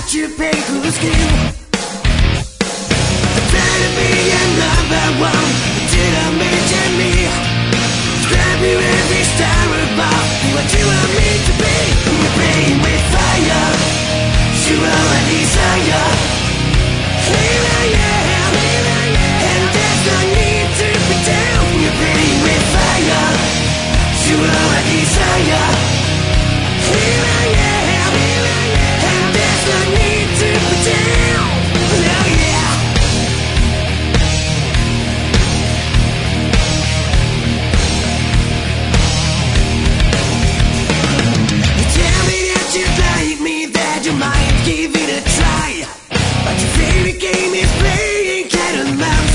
your painful skin. Pretend to be a number one, did I mention me? Grab you every star above, be what you want me to be. You're playing with fire, you are a desire. Here I am, and there's no need to pretend. You're playing with fire, you are a desire. Here I am, and there's no need to pretend. Oh yeah. You tell me that you like me, that you might give it a try, but your favorite game is playing cat and mouse.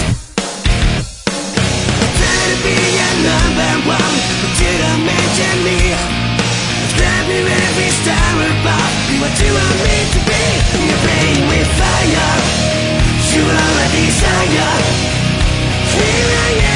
Try to be a number one, but did I mention me? Grab me every star above, be what you want me to be. You're playing with fire, you are a desire. Here I am.